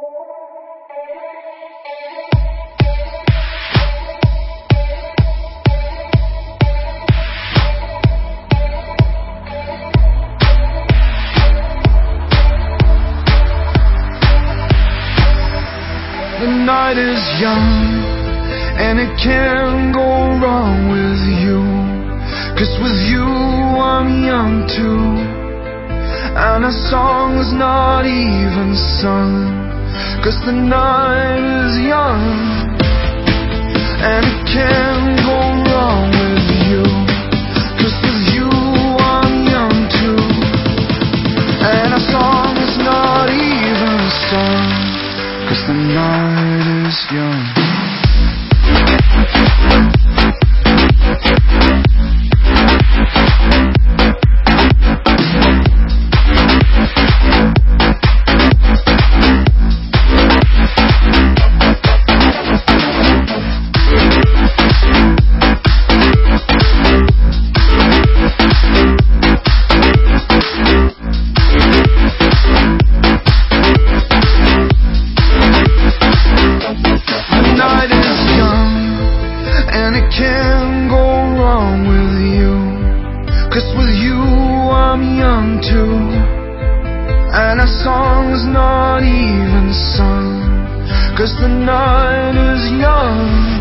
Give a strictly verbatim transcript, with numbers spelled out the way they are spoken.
The night is young, and it can't go wrong with you. 'Cause with you I'm young too, and a song's not even sung. 'Cause the night is young, and it can't go wrong with you. 'Cause with you I'm young too, and a song is not even sung. 'Cause the night is young. Can't go wrong with you. 'Cause with you I'm young too, and a song's not even sung. 'Cause the night is young.